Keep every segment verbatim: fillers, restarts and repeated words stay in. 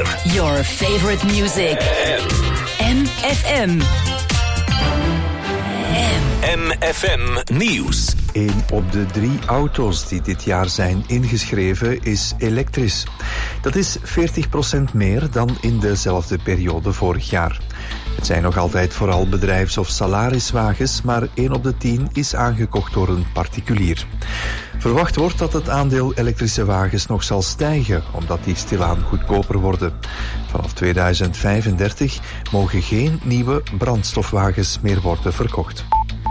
weer. Your favorite music. M F M. M F M Nieuws. Een op de drie auto's die dit jaar zijn ingeschreven is elektrisch. Dat is veertig procent meer dan in dezelfde periode vorig jaar. Het zijn nog altijd vooral bedrijfs- of salariswagens, maar één op de tien is aangekocht door een particulier. Verwacht wordt dat het aandeel elektrische wagens nog zal stijgen, omdat die stilaan goedkoper worden. Vanaf tweeduizend vijfendertig mogen geen nieuwe brandstofwagens meer worden verkocht.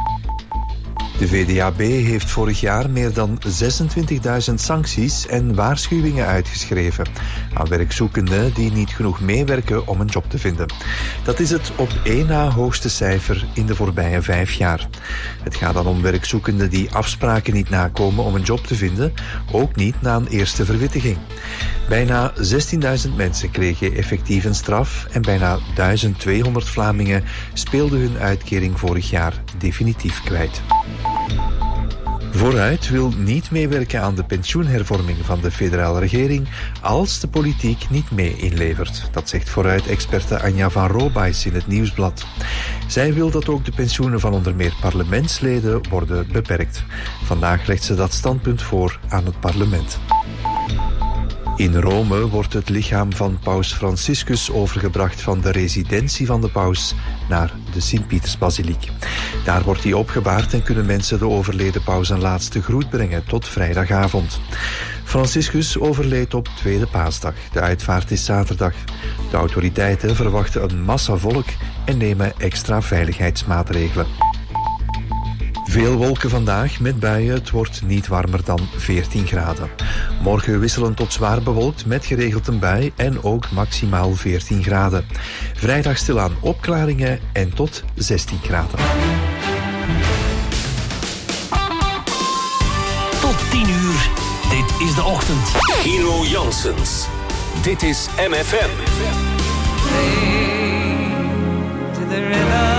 De V D A B heeft vorig jaar meer dan zesentwintigduizend sancties en waarschuwingen uitgeschreven aan werkzoekenden die niet genoeg meewerken om een job te vinden. Dat is het op één na hoogste cijfer in de voorbije vijf jaar. Het gaat dan om werkzoekenden die afspraken niet nakomen om een job te vinden, ook niet na een eerste verwittiging. Bijna zestienduizend mensen kregen effectief een straf en bijna duizend tweehonderd Vlamingen speelden hun uitkering vorig jaar definitief kwijt. Vooruit wil niet meewerken aan de pensioenhervorming van de federale regering als de politiek niet mee inlevert. Dat zegt Vooruit-experte Anja van Robays in het Nieuwsblad. Zij wil dat ook de pensioenen van onder meer parlementsleden worden beperkt. Vandaag legt ze dat standpunt voor aan het parlement. In Rome wordt het lichaam van paus Franciscus overgebracht van de residentie van de paus naar de Sint-Pietersbasiliek. Daar wordt hij opgebaard en kunnen mensen de overleden paus een laatste groet brengen tot vrijdagavond. Franciscus overleed op tweede paasdag. De uitvaart is zaterdag. De autoriteiten verwachten een massa volk en nemen extra veiligheidsmaatregelen. Veel wolken vandaag met buien. Het wordt niet warmer dan veertien graden. Morgen wisselend tot zwaar bewolkt met geregeld een bui en ook maximaal veertien graden. Vrijdag stilaan opklaringen en tot zestien graden. Tot tien uur. Dit is de ochtend. Hero Janssens. Dit is M F M. To the river.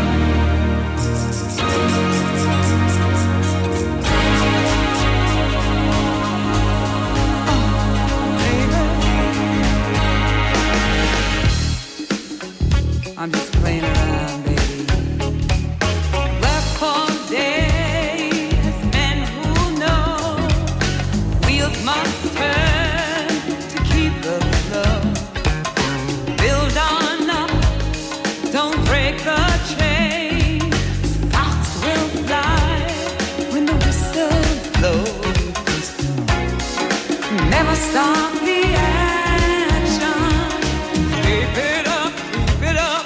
I'm just playing around, baby. Work for days, men who know wheels must turn to keep the flow. Build on up, don't break the chain. Sparks will fly when the whistle blows. Never stop the action. Keep it up, keep it up.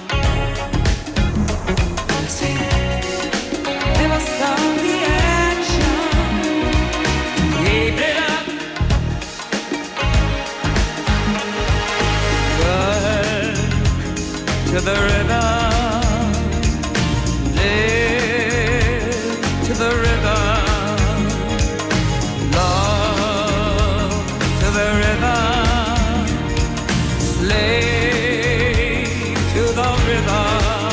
To the river, live to the river, love to the river, slave to the river.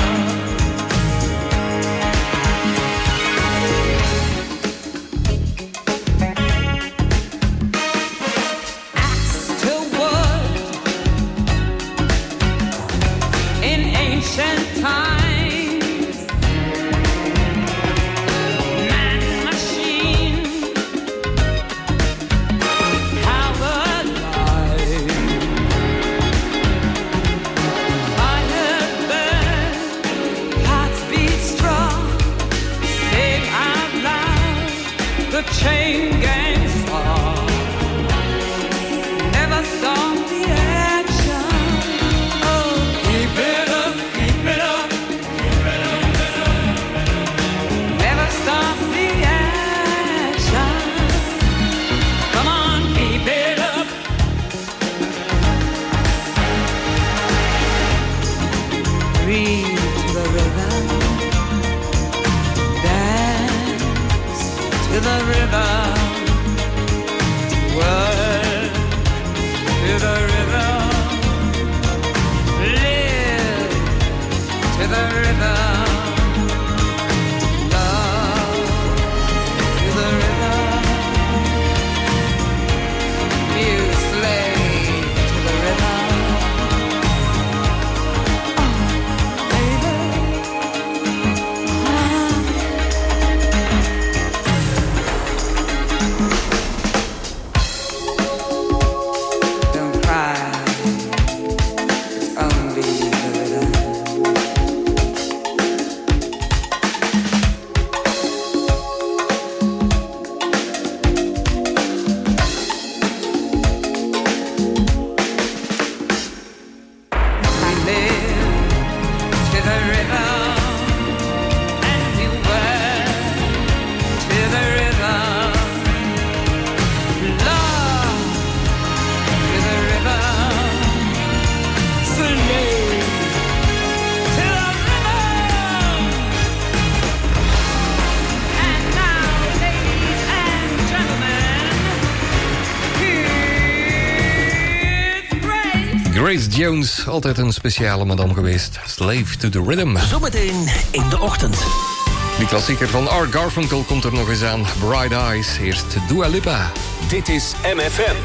Chain gang song. Never stop the action. Oh, keep it up, keep it up, keep it up. Never stop the action. Come on, keep it up. Breathe to the rhythm. To the river, word to the river, live to the river, love to the river, you slave to the river. Grace Jones, altijd een speciale madame geweest. Slave to the Rhythm. Zometeen in de ochtend. Die klassieker van Art Garfunkel komt er nog eens aan. Bright Eyes, eerst Dua Lipa. Dit is M F M.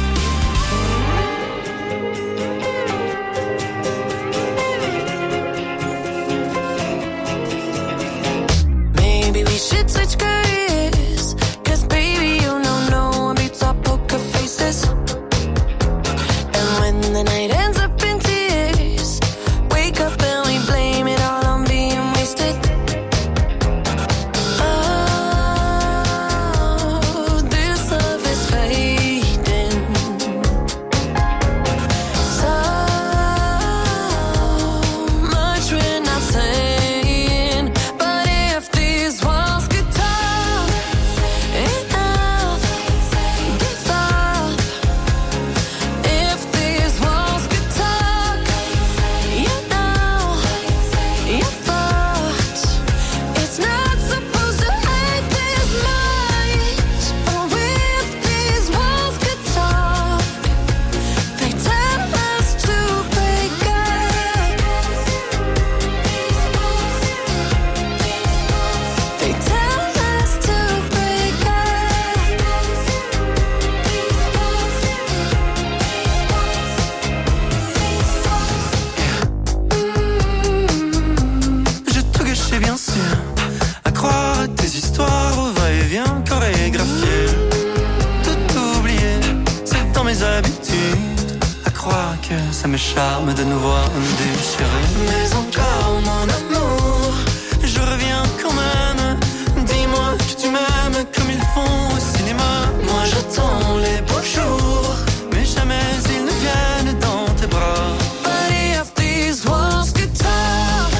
Charme de nous voir déchirés. Mais encore mon amour, je reviens quand même. Dis-moi que tu m'aimes comme ils font au cinéma. Moi j'attends les beaux jours, mais jamais ils ne viennent dans tes bras. But if these walls could talk,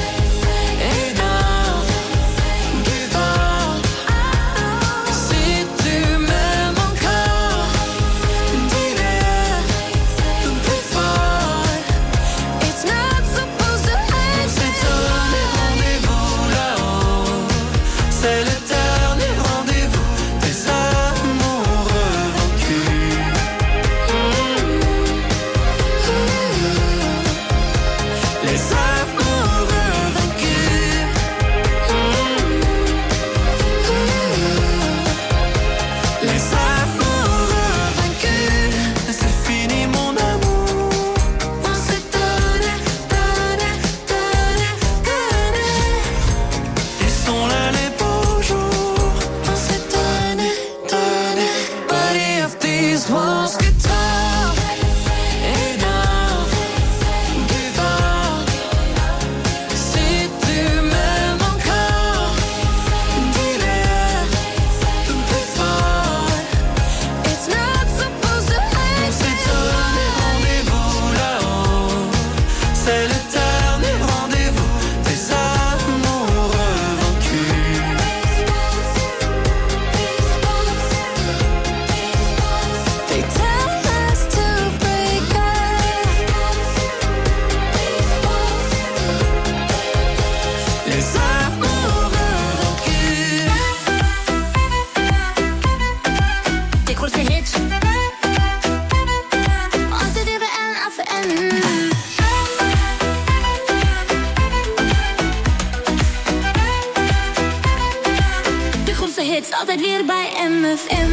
enough, give up. Si tu m'aimes encore, dis-le plus fort. It's not supposed to end. On s'est donné rendez-vous là-haut. C'est l'éternel rendez-vous des amoureux vaincus. Mmh. Les amoureux vaincus. Mmh. Les amoureux vaincus. C'est fini mon amour. On s'est donné, donné, donné, donné. Ils sont là les beaux jours. On s'est donné, donné. But if these walls could talk, enough, give up. Si tu m'aimes encore, dis-le plus fort. It's not supposed to end. On s'est donné rendez-vous là-haut. C'est l'éternel rendez-vous des amoureux vaincus. They tell us to break up. Les amoureux vaincus. De grootste hits. Altijd weer bij M F M. De grootste hits, altijd weer bij M F M.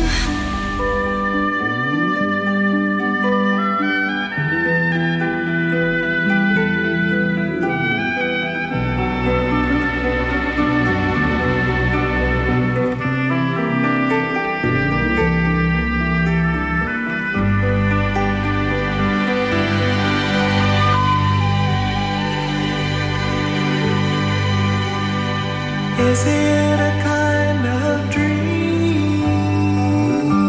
Is it a kind of dream?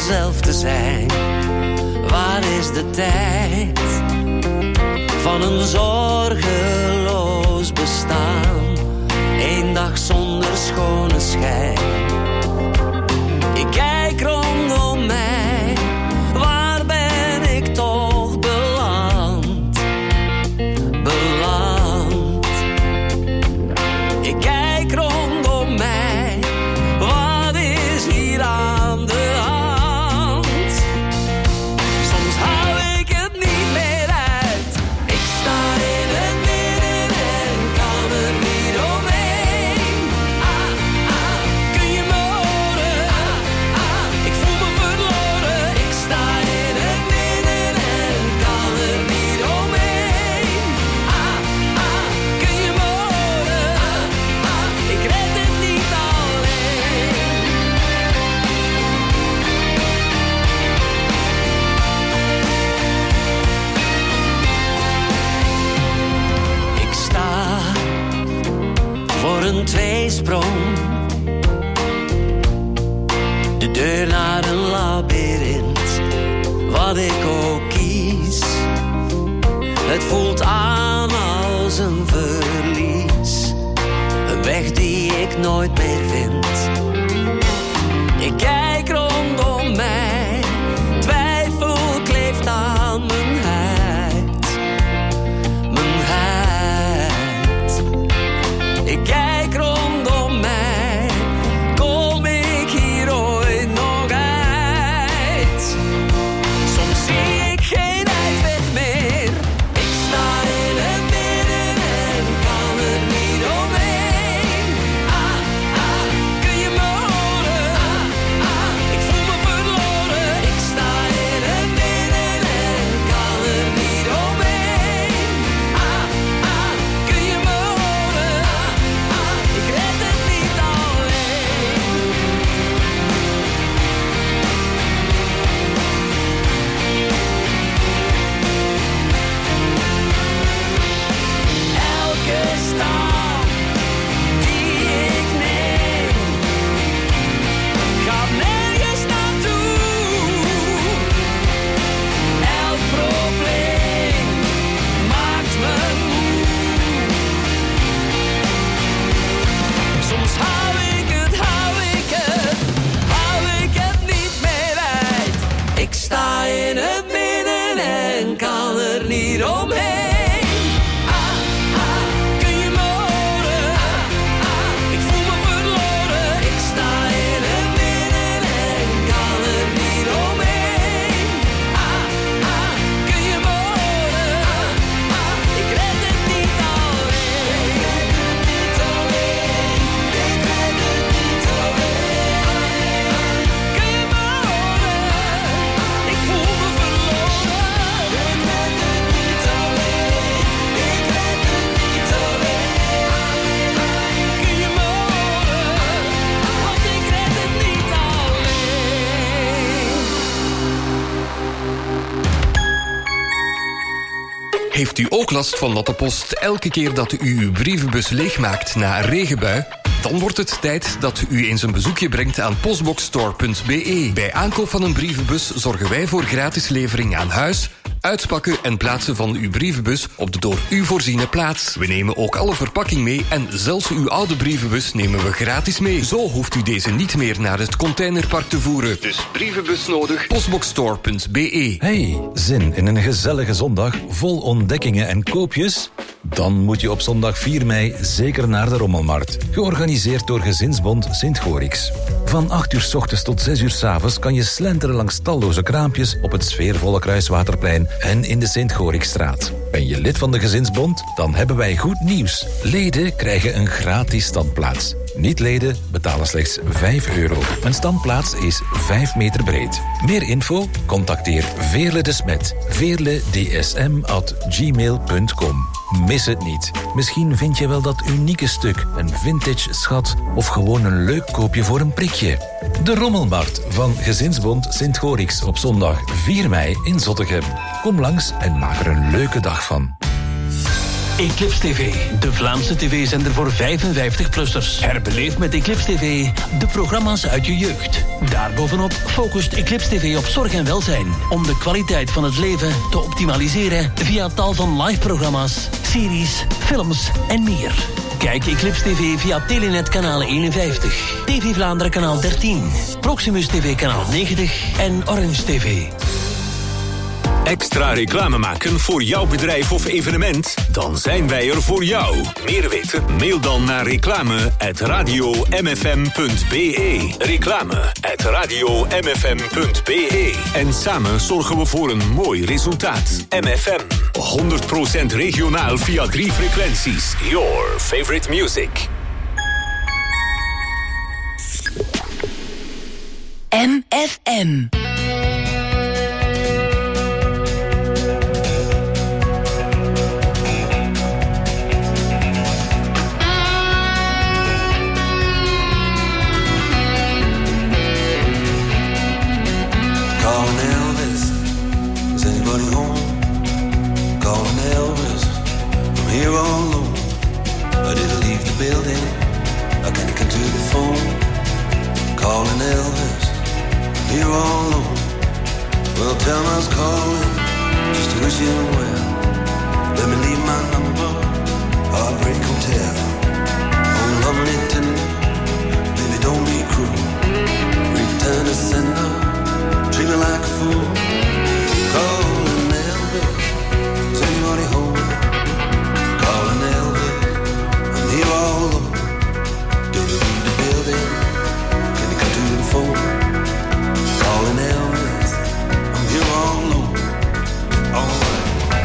mezelf te zijn. Waar is de tijd van een zorgeloos bestaan? Eén dag zonder schone schijn. Ik kijk rondom mij, waar ben ik toch beland? Beland. Ik kijk rondom mij, wat is hier aan de hand? Soms hou ik het niet meer uit. Ik sta in het midden en kan er niet omheen. Ah, ah, kun je me horen? Ah, ah, ik voel me verloren. Ik sta in het midden en kan er niet omheen. Ah, ah, kun je me horen? Ah, ah, ik red het niet alleen. Ik sta voor een tweesprong. De deur naar een labyrint. Wat ik ook kies, het voelt aan als een verlies. Een weg die ik nooit meer vind. Ik kijk rondom mij, twijfel kleeft aan mijn huid. Mijn huid. Ik kijk rondom mij, kom ik hier ooit nog uit? Soms zie ik geen uitweg meer. Ik sta in het midden en kan er niet omheen. Ah, ah, kun je me horen? Ah, ah, ik voel me verloren. Ik sta in het midden en kan er niet omheen. Ah, ah, kun je me horen? Ah, ah, ik red het niet alleen. Elke stap die ik neem gaat nergens naartoe. Elk probleem maakt me moe. Soms hou ik het, hou ik het, hou ik het niet meer uit. Ik sta in het midden en kan er niet omheen. Ah, ah, kun je me horen? Ah, ah, ik voel me verloren. Ik sta in het midden en kan er niet omheen. Ah, ah, kun je me horen? Ah, ah, ik red het niet alleen. Ik red het niet alleen. Ik red het niet alleen. Kun je me horen? Ik voel me verloren. Ik red het niet alleen. Ik red het niet alleen. Kun je me horen? Want ik red het niet alleen. Heeft u ook last van natte post elke keer dat u uw brievenbus leegmaakt na een regenbui? Dan wordt het tijd dat u eens een bezoekje brengt aan postboxstore punt b e. Bij aankoop van een brievenbus zorgen wij voor gratis levering aan huis, uitpakken en plaatsen van uw brievenbus op de door u voorziene plaats. We nemen ook alle verpakking mee en zelfs uw oude brievenbus nemen we gratis mee. Zo hoeft u deze niet meer naar het containerpark te voeren. Dus brievenbus nodig, postboxstore punt b e. Hey, zin in een gezellige zondag vol ontdekkingen en koopjes? Dan moet je op zondag vier mei zeker naar de Rommelmarkt. Georganiseerd door Gezinsbond Sint-Gorix. Van acht uur 's ochtends tot zes uur 's avonds kan je slenteren langs talloze kraampjes op het sfeervolle Kruiswaterplein en in de Sint-Gorixstraat. Ben je lid van de Gezinsbond? Dan hebben wij goed nieuws. Leden krijgen een gratis standplaats. Niet-leden betalen slechts vijf euro. Een standplaats is vijf meter breed. Meer info? Contacteer Veerle de Smet. veerle d s m at gmail punt com. Mis het niet. Misschien vind je wel dat unieke stuk, een vintage schat of gewoon een leuk koopje voor een prikje. De Rommelmarkt van Gezinsbond Sint-Gorix op zondag vier mei in Zottegem. Kom langs en maak er een leuke dag van. Eclipse T V, de Vlaamse tv-zender voor vijfenvijftig-plussers. Herbeleef met Eclipse T V de programma's uit je jeugd. Daarbovenop focust Eclipse T V op zorg en welzijn, om de kwaliteit van het leven te optimaliseren via tal van live-programma's, series, films en meer. Kijk Eclipse T V via Telenet kanaal eenenvijftig, T V Vlaanderen kanaal dertien, Proximus T V kanaal negentig en Orange T V. Extra reclame maken voor jouw bedrijf of evenement? Dan zijn wij er voor jou. Meer weten? Mail dan naar reclame at radio m f m punt b e. Reclame at radio m f m punt b e. En samen zorgen we voor een mooi resultaat. M F M, honderd procent regionaal via drie frequenties. Your favorite music. M F M. Calling Elvis, is anybody home? Calling Elvis, I'm here all alone. I didn't leave the building, I can't come to the phone. Calling Elvis, I'm here all alone. Well, tell him I was calling, just to wish him well. Let me leave my number, Heartbreak Hotel. Oh, lovely tender, baby don't be cruel. Return to sender, treat me like a fool. Calling Elvis, is anybody home? Calling Elvis, I'm here all alone. Did you leave the building? Can you come to the phone? Calling Elvis, I'm here all alone. All right.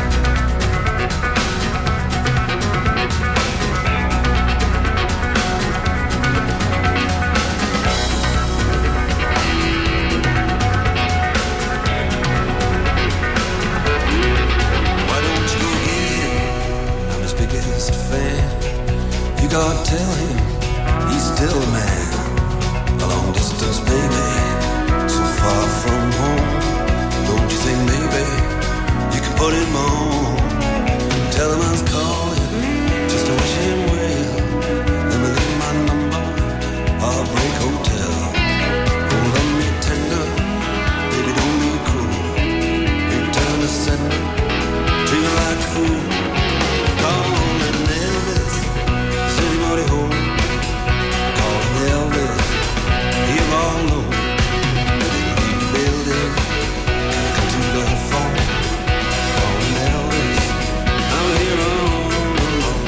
God, tell him he's still a man. A long distance baby, so far from home. Don't you think maybe you can put him on? Tell him I was calling just to wish him well. Let me leave my number, Heartbreak Hotel. Oh, love me tender, baby don't be cruel. Return to sender, treat me like a fool. Calling Elvis, is anybody home? Calling Elvis, here all alone. Didn't leave the building, can't come to the phone. Calling Elvis, I'm here all alone.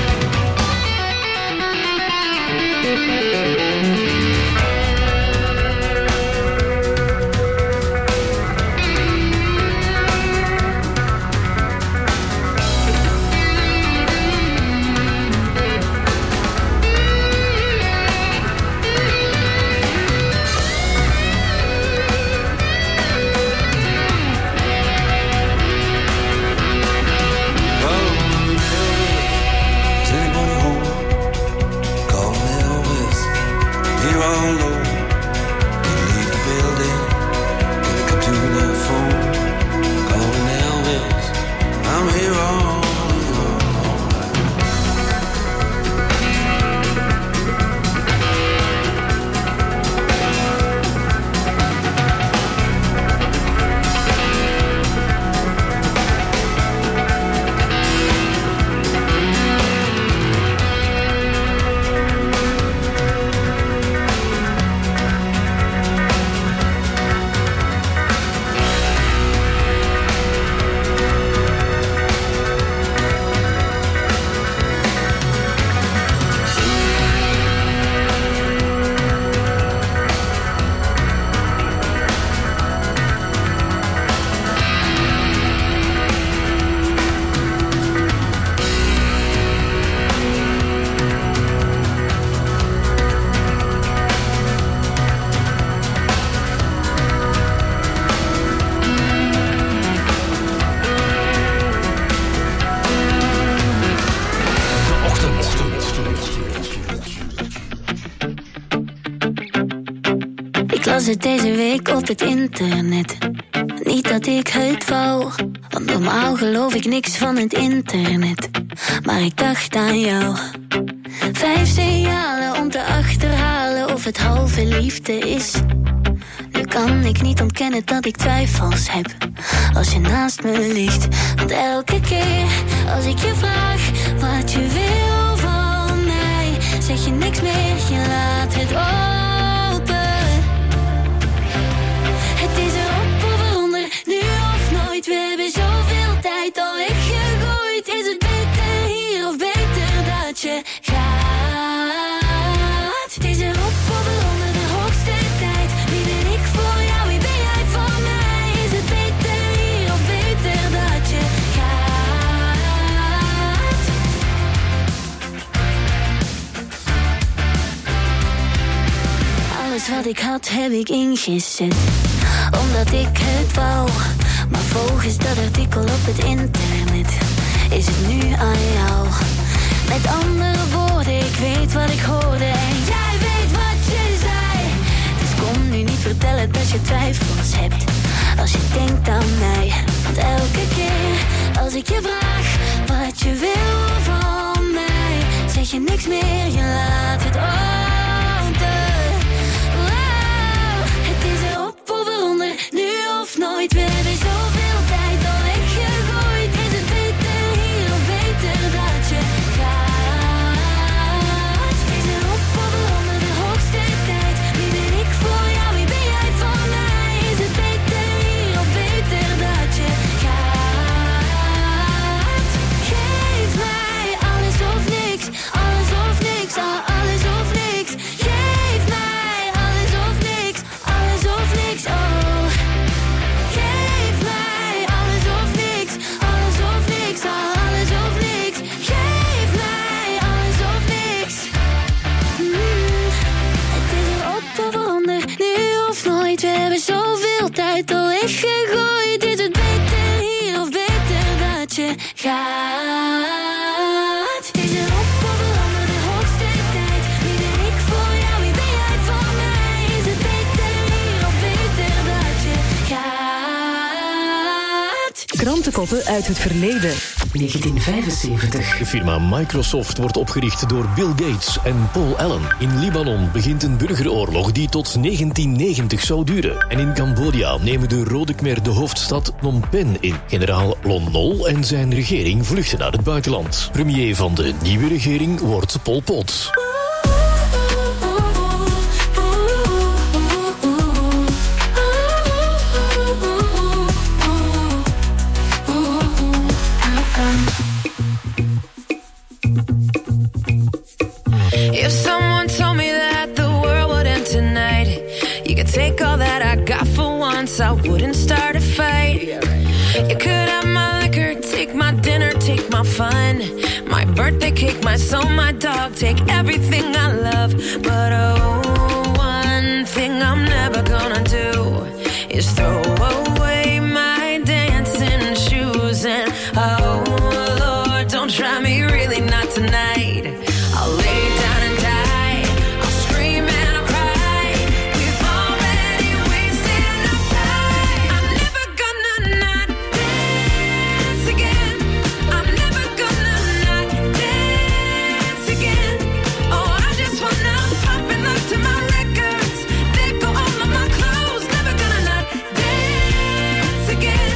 las het deze week op het internet. Niet dat ik het wou, want normaal geloof ik niks van het internet. maar ik dacht aan jou. Vijf signalen om te achterhalen of het halve liefde is. Nu kan ik niet ontkennen dat ik twijfels heb als je naast me ligt. Want elke keer als ik je vraag wat je wil van mij, zeg je niks meer, je laat het open. Het is erop of eronder, nu of nooit. We hebben zoveel tijd al weggegooid. Is het beter hier of beter dat je gaat? Het is erop of eronder, de hoogste tijd. Wie ben ik voor jou, wie ben jij voor mij? Is het beter hier of beter dat je gaat? Alles wat ik had heb ik ingezet, omdat ik het wou. Maar volgens dat artikel op het internet is het nu aan jou. Met andere woorden, ik weet wat ik hoorde en jij weet wat je zei. Dus kom nu niet vertellen dat je twijfels hebt als je denkt aan mij. Want elke keer als ik je vraag wat je wil van mij, zeg je niks meer, je laat het open. Wow, het is erop of eronder, nu of nooit. We hebben zoveel tijd al weggegooid. Is het beter hier of beter dat je gaat? Is erop of eronder, de hoogste tijd. Wie ben ik voor jou, wie ben jij voor mij? Is het beter hier of beter dat je gaat? Geef mij alles of niks, alles of niks, ah, alles of niks. Geef mij alles of niks, alles of niks, oh. Geef mij alles of niks, alles of niks, ah, alles of niks. Geef mij alles of niks. Mm, het is erop of eronder, nu of nooit. We hebben zoveel tijd al weggegooid. Is het beter hier of beter dat je gaat? Is erop of eronder, de hoogste tijd. Wie ben ik voor jou, wie ben jij voor mij? Is het beter hier of beter dat je gaat? Krantenkoppen uit het verleden. negentien vijfenzeventig. De firma Microsoft wordt opgericht door Bill Gates en Paul Allen. In Libanon begint een burgeroorlog die tot negentien negentig zou duren. En in Cambodja nemen de Rode Khmer de hoofdstad Phnom Penh in. Generaal Lon Nol en zijn regering vluchten naar het buitenland. Premier van de nieuwe regering wordt Pol Pot. If someone told me that the world would end tonight, you could take all that I got for once, I wouldn't start a fight. You could have my liquor, take my dinner, take my fun, my birthday cake, my soul, my dog, take everything I love. But oh, one thing I'm never gonna do is throw away my dancing shoes. And oh Lord, don't try me, really not tonight. I'll lay down and die, I'll scream and I'll cry. We've already wasted enough time. I'm never gonna not dance again. I'm never gonna not dance again. Oh, I just wanna pop and look to my records. They go all of my clothes. Never gonna not dance again.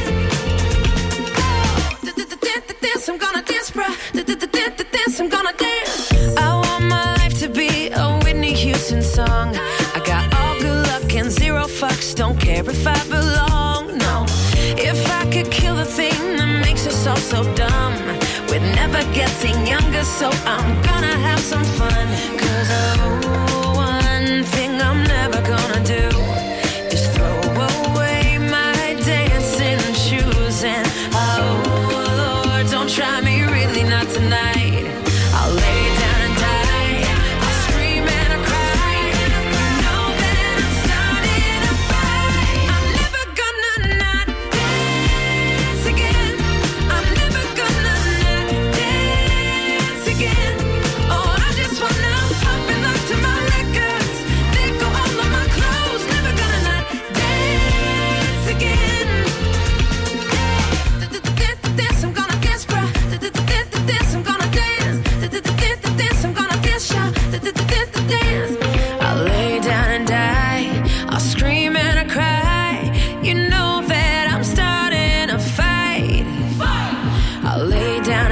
Oh, dance, I'm gonna dance, bruh. Dance, I'm gonna dance. I want my life to be a Whitney Houston song. I got all good luck and zero fucks. Don't care if I belong, no. If I could kill the thing that makes us all so dumb, we're never getting younger, so I'm gonna have some fun. Cause oh, one thing I'm never gonna do is throw away my dancing shoes. And oh Lord, don't try me, really not tonight. I'll lay down and die, I'll scream and I'll cry. You know that I'm starting a fight. I'm never gonna not dance again. I'm never gonna not dance again. Oh, I just wanna pop and look to my records. They go all of my clothes. Never gonna not dance again. Dance, I'm gonna dance, bruh. Dance, I'm gonna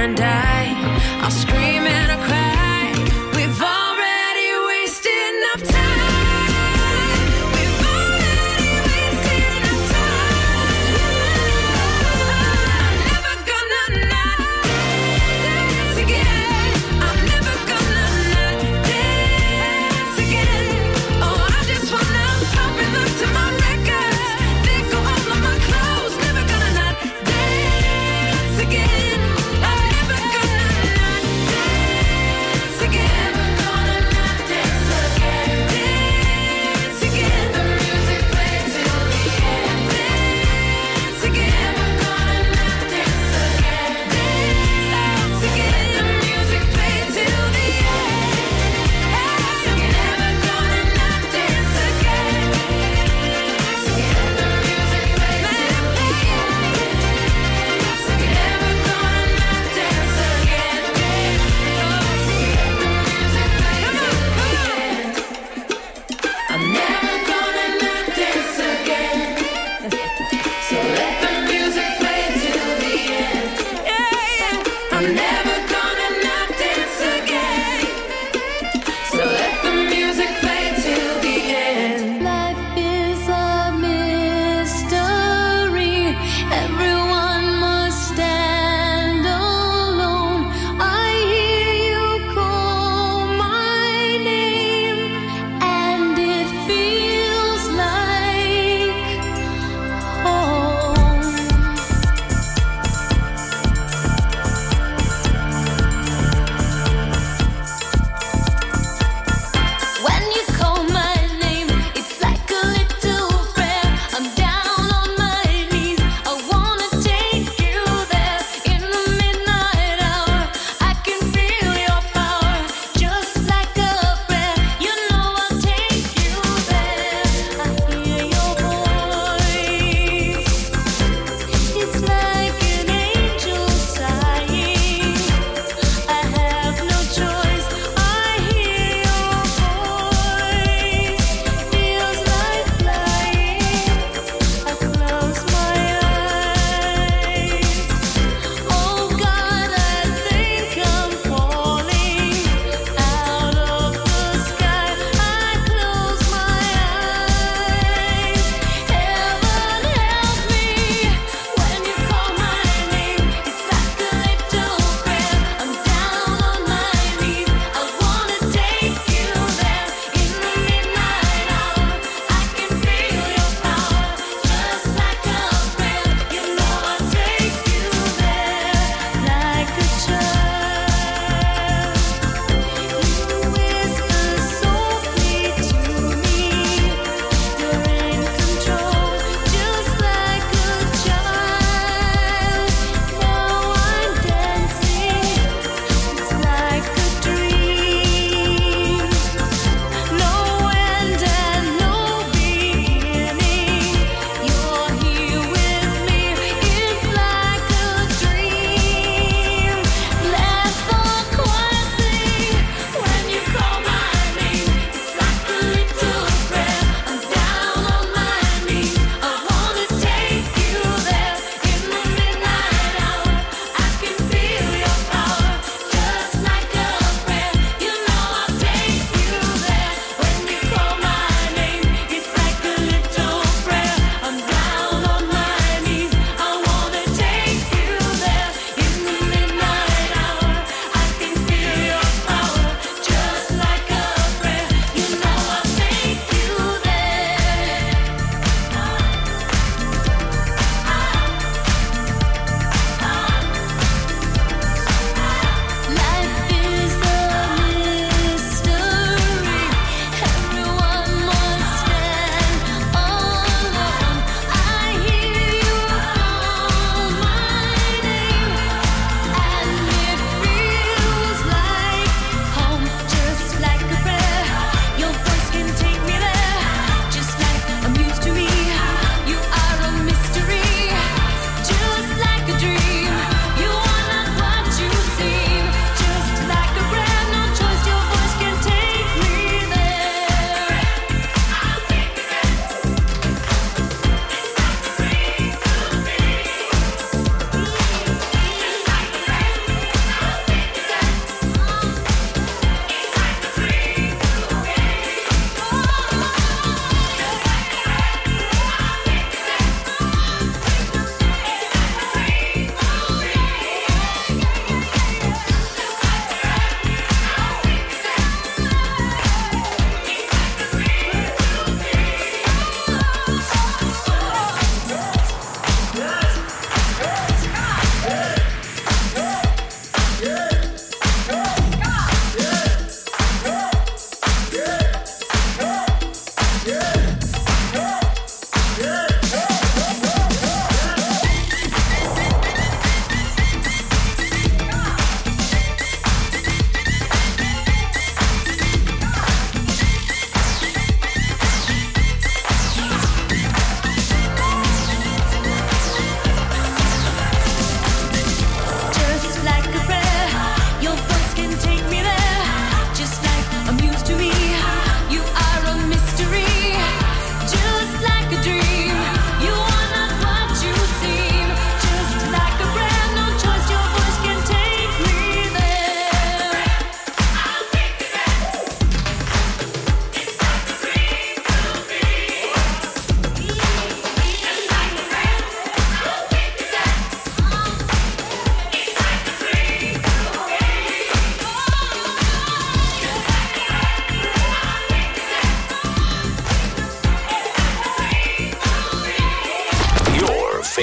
gonna die. I'll scream and I'll cry. We've already wasted enough time. We've already wasted enough time. I'm never gonna not dance again. I'm never gonna not dance again. Oh, I just wanna pop and look to my records. Then go all of my clothes. Never gonna not dance again. I'm never gonna not dance again.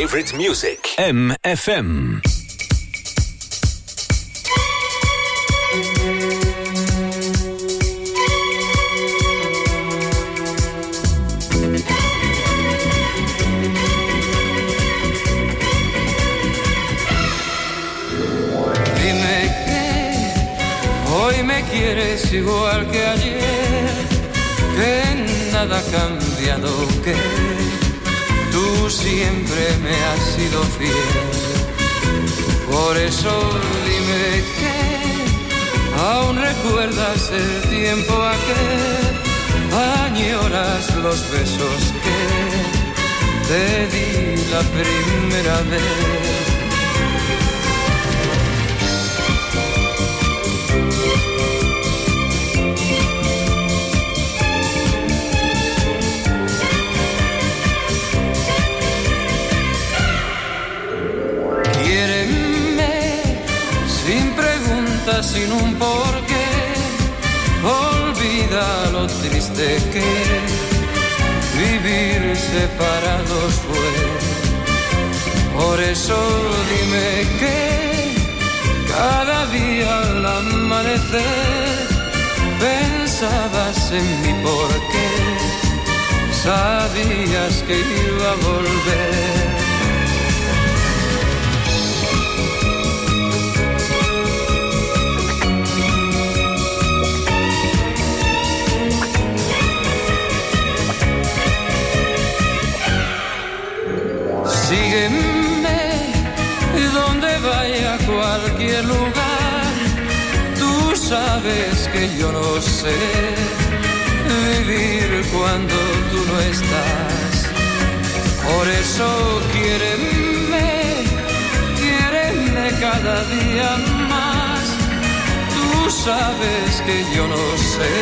favorite music. M F M. Quieres igual que ayer, que nada ha cambiado, que tú siempre me has sido fiel. Por eso dime que aún recuerdas el tiempo aquel, añoras los besos que te di la primera vez. Sin un porqué, olvida lo triste que vivir separados fue. Por eso dime que cada día al amanecer pensabas en mí porque sabías que iba a volver. Sígueme donde vaya, a cualquier lugar. Tú sabes que yo no sé vivir cuando tú no estás. Por eso quiéreme, quiéreme cada día más. Tú sabes que yo no sé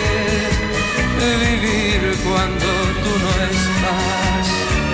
vivir cuando tú no estás.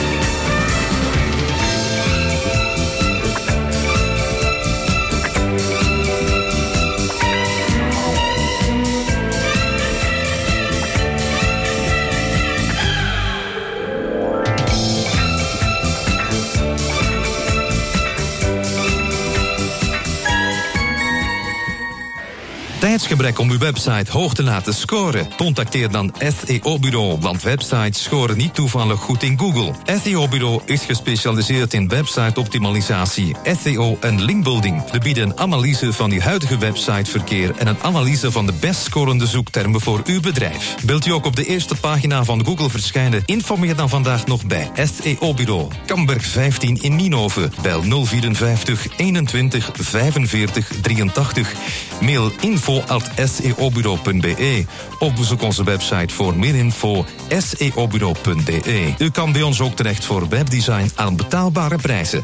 Tijdsgebrek om uw website hoog te laten scoren? Contacteer dan S E O-bureau, want websites scoren niet toevallig goed in Google. S E O-bureau is gespecialiseerd in website-optimalisatie, S E O en linkbuilding. We bieden een analyse van uw huidige websiteverkeer en een analyse van de best scorende zoektermen voor uw bedrijf. Wilt u ook op de eerste pagina van Google verschijnen? Informeer dan vandaag nog bij S E O-bureau. Kamberg vijftien in Nienhoven. Bel nul vierenvijftig eenentwintig vijfenveertig drieëntachtig. Mail info at s e o bureau punt b e of bezoek onze website voor meer info s e o bureau punt b e. U kan bij ons ook terecht voor webdesign aan betaalbare prijzen.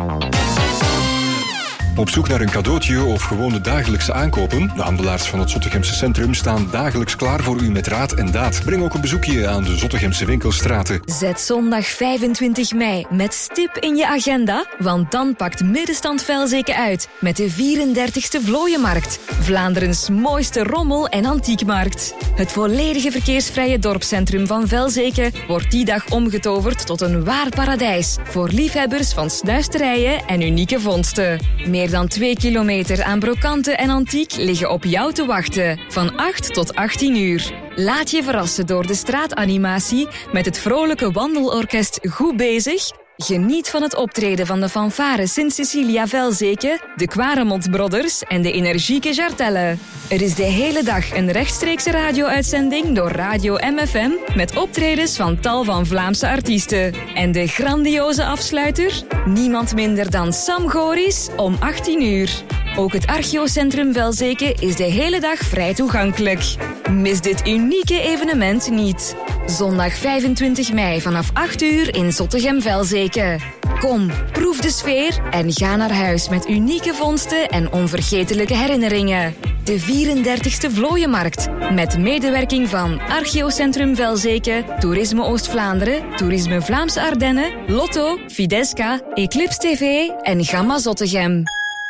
Op zoek naar een cadeautje of gewoon de dagelijkse aankopen? De handelaars van het Zottegemse Centrum staan dagelijks klaar voor u met raad en daad. Breng ook een bezoekje aan de Zottegemse winkelstraten. Zet zondag vijfentwintig mei met stip in je agenda, want dan pakt Middenstand Velzeke uit met de vierendertigste Vlooienmarkt. Vlaanderens mooiste rommel- en antiekmarkt. Het volledige verkeersvrije dorpscentrum van Velzeke wordt die dag omgetoverd tot een waar paradijs voor liefhebbers van snuisterijen en unieke vondsten. Meer dan twee kilometer aan brokanten en antiek liggen op jou te wachten. Van acht tot achttien uur. Laat je verrassen door de straatanimatie met het vrolijke wandelorkest Goed Bezig. Geniet van het optreden van de fanfare Sint-Cecilia Velzeke, de Quaremont Brothers en de energieke Jartelle. Er is de hele dag een rechtstreekse radio-uitzending door Radio M F M met optredens van tal van Vlaamse artiesten. En de grandioze afsluiter? Niemand minder dan Sam Goris om achttien uur. Ook het Archeocentrum Velzeke is de hele dag vrij toegankelijk. Mis dit unieke evenement niet. Zondag vijfentwintig mei vanaf acht uur in Zottegem-Velzeke. Kom, proef de sfeer en ga naar huis met unieke vondsten en onvergetelijke herinneringen. De vierendertigste Vlooienmarkt, met medewerking van Archeocentrum Velzeke, Toerisme Oost-Vlaanderen, Toerisme Vlaamse Ardennen, Lotto, Fidesca, Eclipse T V en Gamma Zottegem.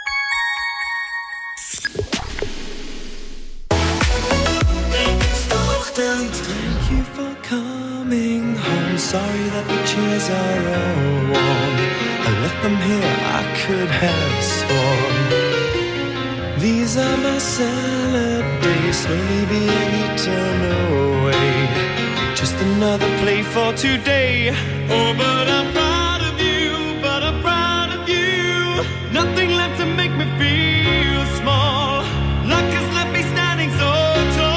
Thank you for coming home. Sorry that the chairs are all warm. them here, I could have sworn. These are my salad days, slowly being eaten away. Just another play for today. Oh, but I'm proud of you, but I'm proud of you. Nothing left to make me feel small. Luck has left me standing so tall.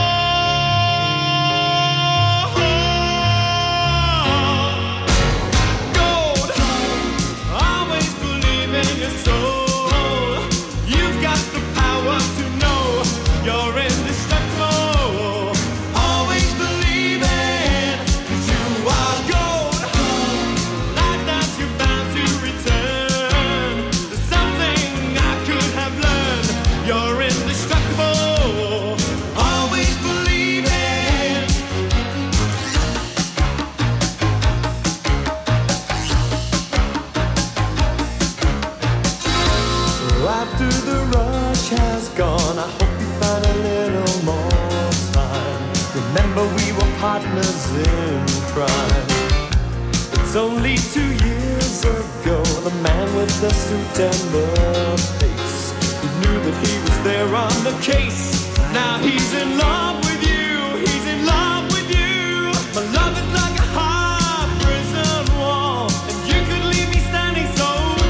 Gold, always believe in your soul. You've got the power to know you're indestructible. Always believe it, 'cause you are gold. Like that you're bound to return. There's something I could have learned. You're indestructible. Always believe it. After the rush has gone, I hope you find a little more time. Remember we were partners in crime. It's only two years ago, the man with the suit and the face, he knew that he was there on the case. Now he's in love with you, he's in love with you. My love is like a hard prison wall, and you could leave me standing so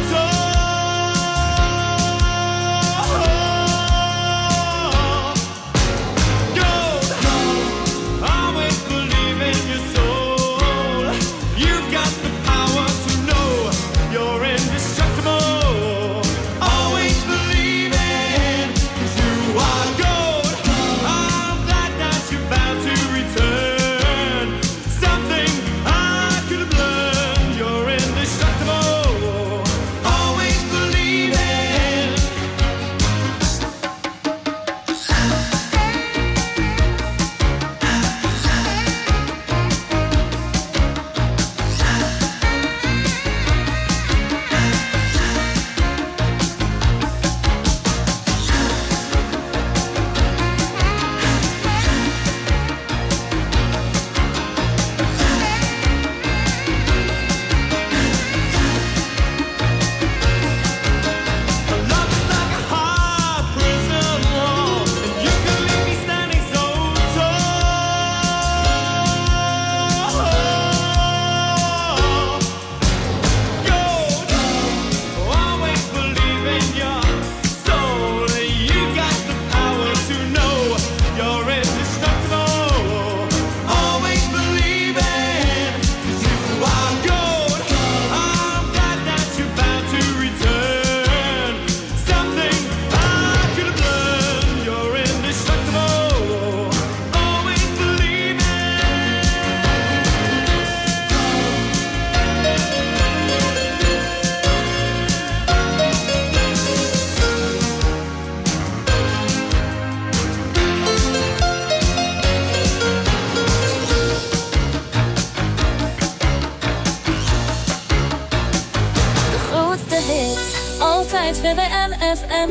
F M.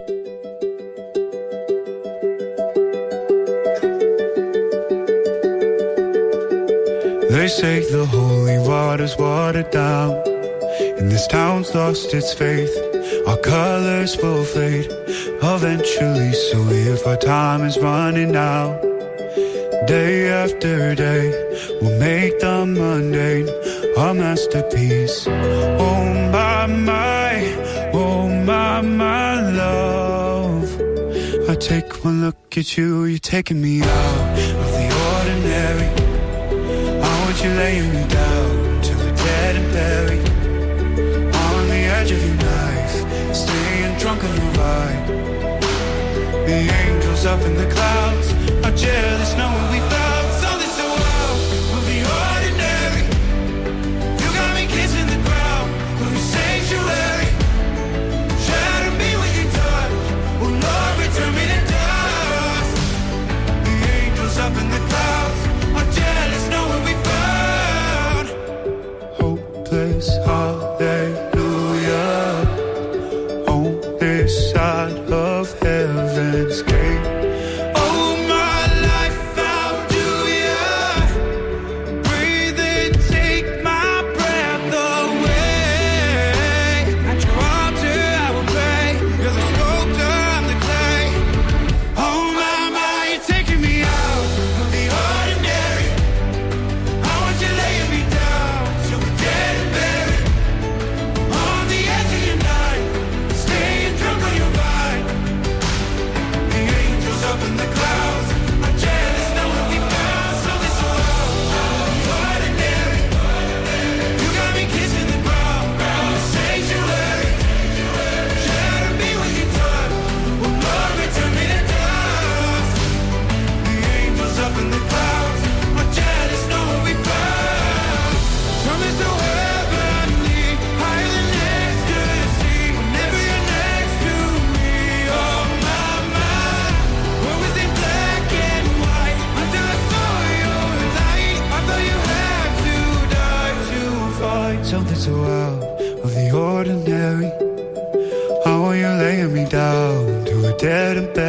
They say the holy water's watered down, and this town's lost its faith. Our colors will fade eventually, so if our time is running out, day after day, we'll make the mundane our masterpiece. Oh my, my, oh my, my love, I take one look at you, you're taking me out of the ordinary. I want you laying me down till we're dead and buried, on the edge of your knife, staying drunk on your vibe. The angels up in the clouds are jealous knowing we found something so wild. We'll be ordinary. You got me kissing the ground, we'll be sanctuary. Shatter me with your touch, oh Lord, return me to dust. The angels up in the clouds are jealous knowing we found hopeless hallelujah on this side of heaven's gate. Oh my life, how do you breathe and take my breath away?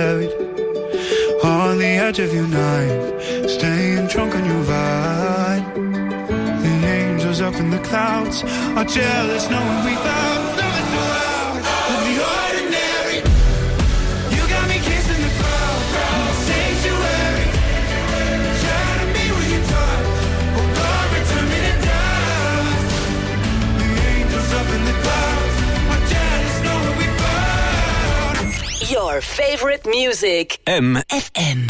buried on the edge of your night, staying drunk on your vine. The angels up in the clouds are jealous knowing we found something so out of the ordinary. You got me kissing the crowd, sanctuary. Shadow me with your touch, oh Lord, return me to dust. The angels up in the clouds are jealous knowing we found your favorite music. M F M.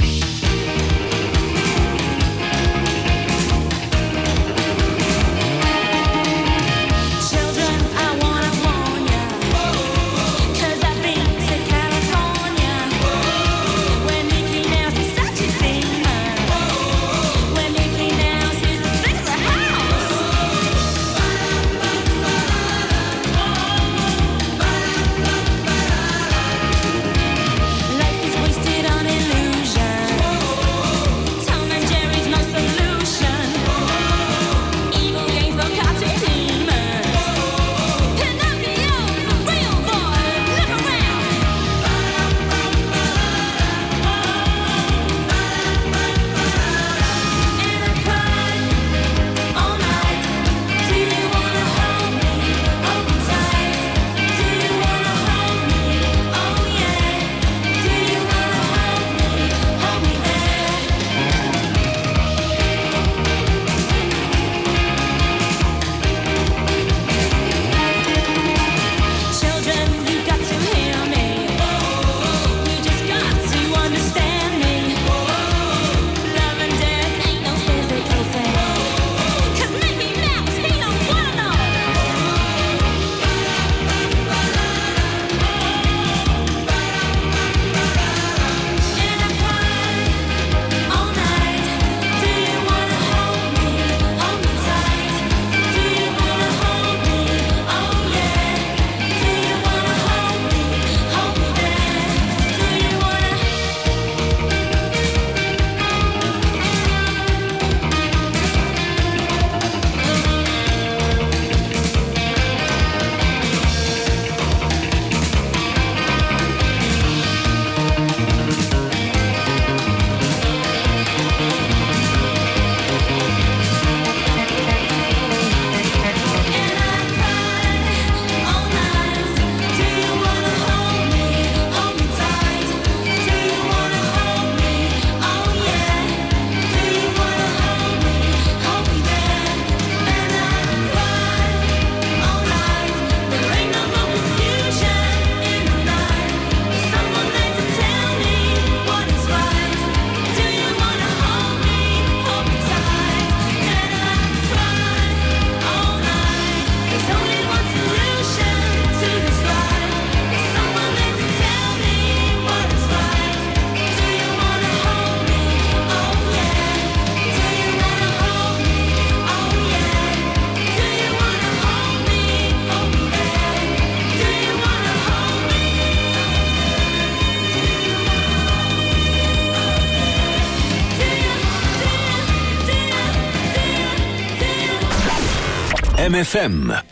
M F M.